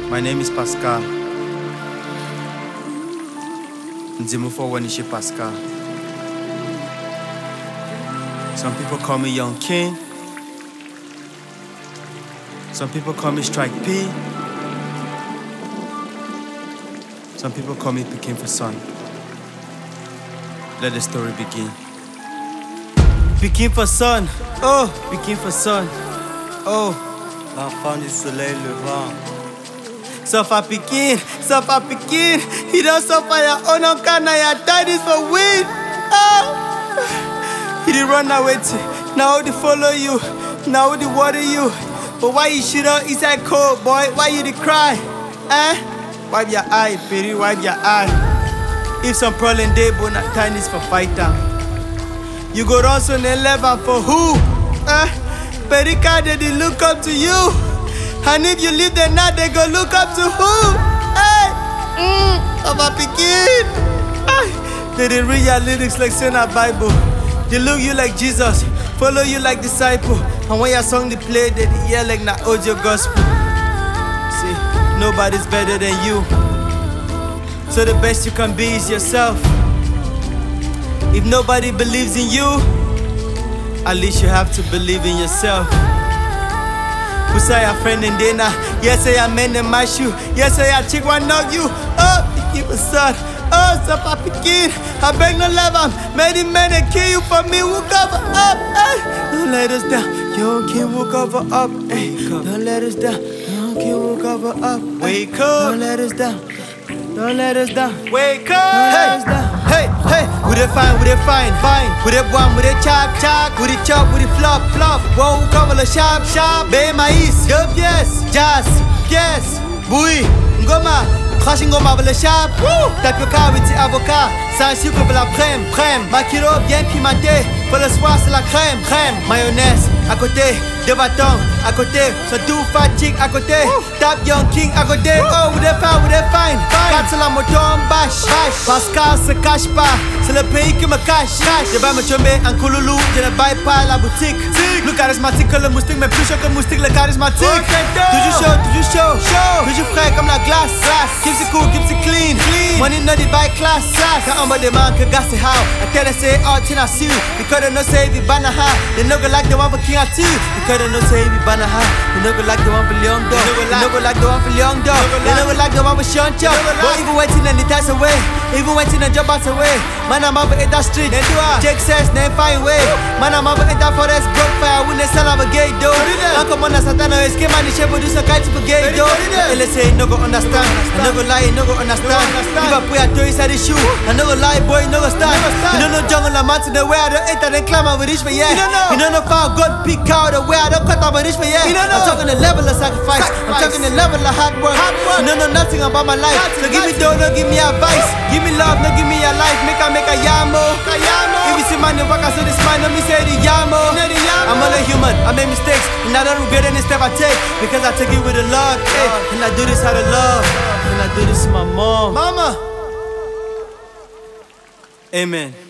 My name is Pascal. Nzimufo Wanishe Pascal. Some people call me Young King. Some people call me Strike P. Some people call me Pekin for Son. Let the story begin. Pekin for Son. Oh, Pekin for Son. Oh, l'enfant du soleil levant. Suffer Pekin, suffer Pekin. He don't suffer your own kind of your daddies for weed. Oh, he did run away to. Now they follow you. Now they water you. But why you shit up inside cold, boy? Why you did cry? Wipe your eye, Peri, wipe your eye. If some problem day, but not time is for fight time. You go run so they level for who? Perika, they look up to you. And if you leave them now, they go look up to who? Papa Pekin. They didn't read your lyrics like saying a Bible. They look you like Jesus, follow you like disciple. And when your song they play, they hear like na audio gospel. See, nobody's better than you. So the best you can be is yourself. If nobody believes in you, at least you have to believe in yourself. Who say your friend and dinner? Yes, I am men in my shoe. Yes, I chick one knock you. Oh, you keep a son. Oh, Suffer Pekin. I beg no love him. Many men that kill you for me. Will cover up. Don't let us down. Young King will cover up. Don't let us down. Young King will cover up. Wake up. Don't let us down. Don't let us down. Wake up. Don't let us down. Hey, hey, we they fine, fine. We they bomb, we they chop, we they chop, we they flop. Whoa, cover the sharp, Bay mais, yup, yes, jazz, yes, bouille, ngoma, crash ngoma avec le sharp. Tape your car avec tes avocats, sans sucre pour la crème. Makiro bien pimenté, pour le soir c'est la crème. Mayonnaise, à côté, deux bâtons, à côté, surtout fatigue, à côté. Tap Young King, à côté. Oh, we they fine. Quatre la moto en bâche. Pascal se cache pas, c'est le pays qui me cache. Je vais me tomber en couloulou, je ne baille pas la boutique. Plus charismatique que le moustique, mais plus chaud que le moustique, le charismatique. Toujours chaud. Toujours frais comme la glace. Keeps it cool, keeps it clean. Money not the buy class. Quand on me demande que gars c'est how, I tell her say all tin I see. Because they no say we banana ha. They no go like the one for King at you. Because they no say we banana ha. They no go like the one for Leon Dog. They no go like the one for Leon Dog. They no go like the one for Sean Chop. But even waiting and it dies away. Even waiting and job out away. Man I'm over in that street. Jake says they find way. Man I'm over in that forest broke fire. When they sell I'm a gay though. Uncle Mona Satana is came and the shape produce a kind of gay though. And they say no go understand. No go lie, no go understand. If I put a toe inside the shoe, I no go lie, boy, no go stand. You don't know jungle and mountain the way I don't enter and climb over this for yeah. You don't know how God pick out the way I don't cut over this for yeah. I'm talking the level of sacrifice. I'm talking the level of hard work. You don't know nothing about my life. So give me dough, no give me advice. Give me love, no give me your life. Make a yamo. If you see man, the work I saw this man, let me say the yamo. I'm only human, I make mistakes, and I don't regret any step I take because I take it with the Lord. And I do this out of love. And I do this to my mama. Amen.